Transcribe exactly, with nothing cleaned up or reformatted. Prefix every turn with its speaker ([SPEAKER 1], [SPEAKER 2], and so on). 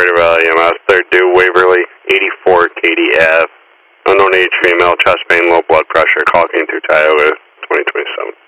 [SPEAKER 1] Greater Valley E M S, third due Waverly, eighty-four Katy Ave. Unknown age female, chest pain, low blood pressure, call came through Tioga, twenty twenty-seven.